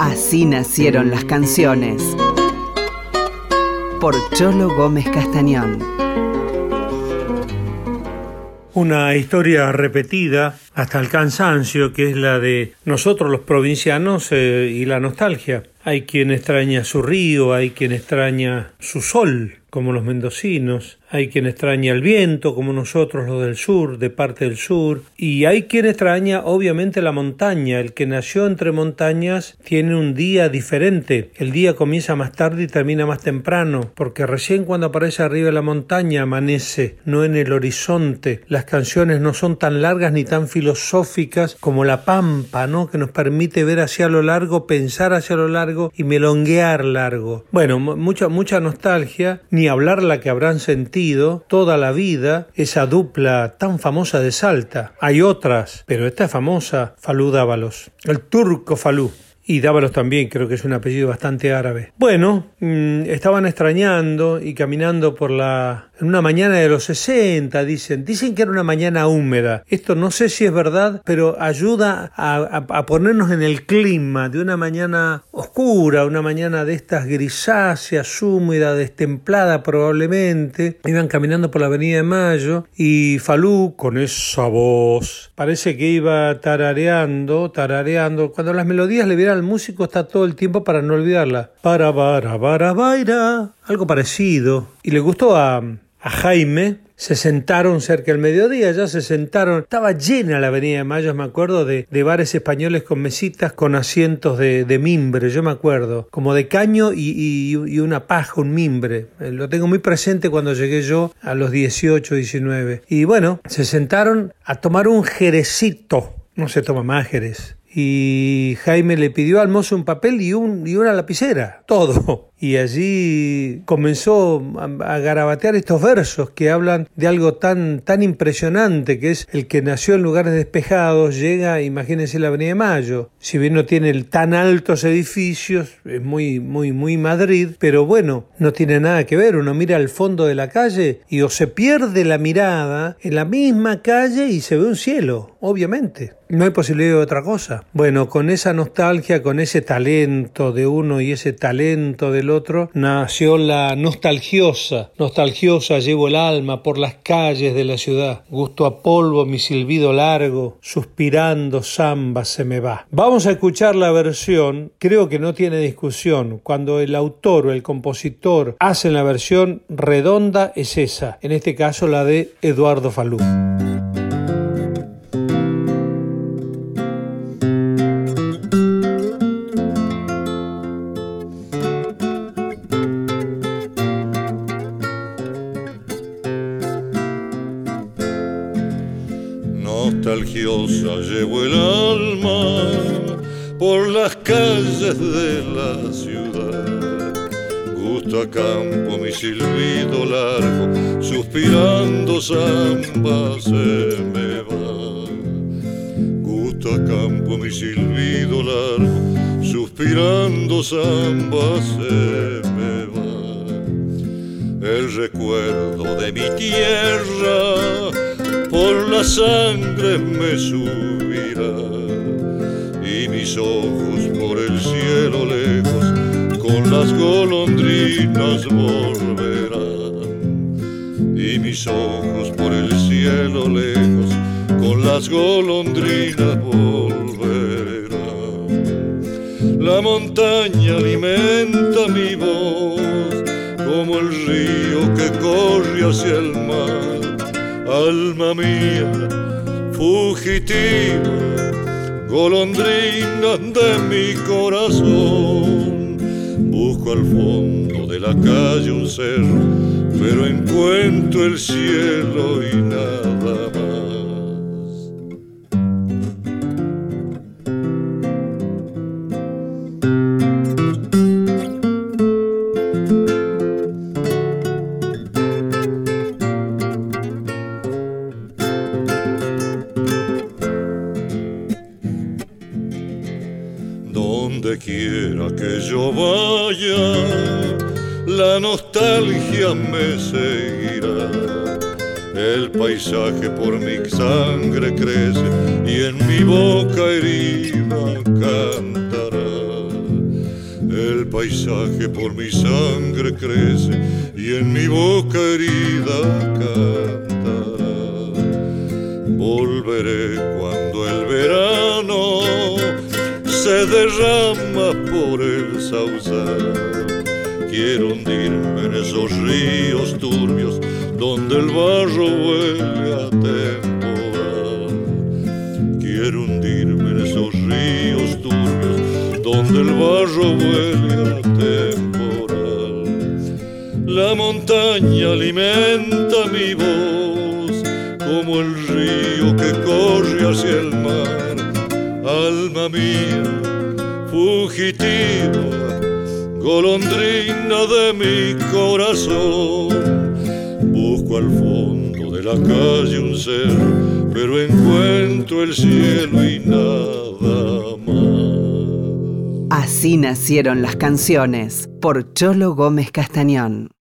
Así nacieron las canciones. Por Cholo Gómez Castañón. Una historia repetida hasta el cansancio, que es la de nosotros los provincianos y la nostalgia. Hay quien extraña su río, hay quien extraña su sol, como los mendocinos, hay quien extraña el viento, como nosotros los del sur, de parte del sur, y hay quien extraña obviamente la montaña. El que nació entre montañas tiene un día diferente, el día comienza más tarde y termina más temprano, porque recién cuando aparece arriba de la montaña amanece, no en el horizonte. Las canciones no son tan largas ni tan filosóficas como la pampa, ¿no?, que nos permite ver hacia lo largo, pensar hacia lo largo y melonguear largo. Bueno, mucha nostalgia, ni hablar la que habrán sentido toda la vida esa dupla tan famosa de Salta. Hay otras, pero esta es famosa, Falú Dávalos, el turco Falú. Y Dávalos también, creo que es un apellido bastante árabe. Bueno, estaban extrañando y caminando en una mañana de los 60, dicen que era una mañana húmeda. Esto no sé si es verdad, pero ayuda a ponernos en el clima de una mañana oscura, una mañana de estas grisáceas, húmeda, destemplada probablemente. Iban caminando por la Avenida de Mayo y Falú, con esa voz, parece que iba tarareando. Cuando las melodías le vieran al músico, está todo el tiempo para no olvidarla. Baira, algo parecido. Y le gustó a Jaime. Se sentaron cerca del mediodía, ya se sentaron. Estaba llena la Avenida de Mayo, me acuerdo, de bares españoles con mesitas con asientos de mimbre, yo me acuerdo, como de caño y una paja, un mimbre. Lo tengo muy presente cuando llegué yo a los 18, 19. Y bueno, se sentaron a tomar un jerecito. No se toma más jerez. Y Jaime le pidió al mozo un papel y una lapicera, todo. Y allí comenzó a garabatear estos versos que hablan de algo tan impresionante, que es el que nació en lugares despejados, llega, imagínense la Avenida de Mayo. Si bien no tiene tan altos edificios, es muy Madrid, pero bueno, no tiene nada que ver. Uno mira al fondo de la calle y o se pierde la mirada en la misma calle y se ve un cielo, obviamente. No hay posibilidad de otra cosa. Bueno, con esa nostalgia, con ese talento de uno y ese talento del otro, nació la nostalgiosa. Nostalgiosa llevo el alma por las calles de la ciudad. Gusto a polvo mi silbido largo, suspirando samba se me va. Vamos a escuchar la versión, creo que no tiene discusión. Cuando el autor o el compositor hacen la versión redonda es esa. En este caso la de Eduardo Falú. Nostalgiosa llevo el alma por las calles de la ciudad. Gusto a campo mi silbido largo, suspirando samba se me va. Gusto a campo mi silbido largo, suspirando samba se me va. El recuerdo de mi tierra por la sangre me subirá y mis ojos por el cielo lejos con las golondrinas volverán. Y mis ojos por el cielo lejos con las golondrinas volverán. La montaña alimenta mi voz como el río que corre hacia el mar. Alma mía, fugitiva, golondrina de mi corazón. Busco al fondo de la calle un cerro, pero encuentro el cielo y nada más. Donde quiera que yo vaya, la nostalgia me seguirá. El paisaje por mi sangre crece y en mi boca herida cantará. paisaje por mi sangre crece y en mi boca herida cantará. Volveré cuando el verano se derrama por el sauzal. Quiero hundirme en esos ríos turbios donde el barro huele a temporal. Quiero hundirme en esos ríos turbios donde el barro huele a temporal. La montaña alimenta mi voz como el río que corre hacia el mar. Alma mía, fugitiva, golondrina de mi corazón, busco al fondo de la calle un ser, pero encuentro el cielo y nada más. Así nacieron las canciones, por Cholo Gómez Castañón.